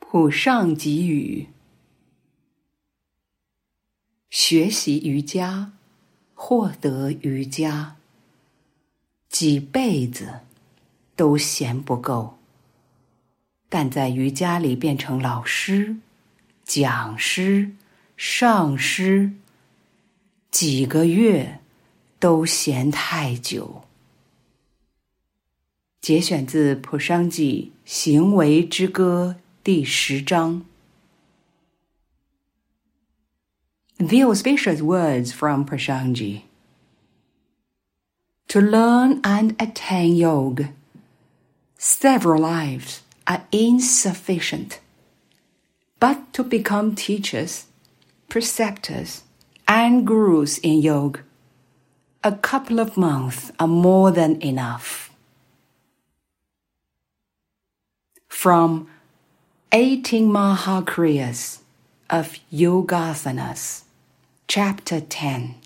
普上给语：学习瑜伽，获得瑜伽，几辈子都嫌不够，但在瑜伽里变成老师、讲师、上师，几个月都嫌太久。节选自《普商记·行为之歌》第10章。The auspicious words from Prashanji. To learn and attain yoga, several lives are insufficient. But to become teachers, preceptors, and gurus in yoga, a couple of months are more than enough. From 18 Mahakriyas of Yogasanas, Chapter 10.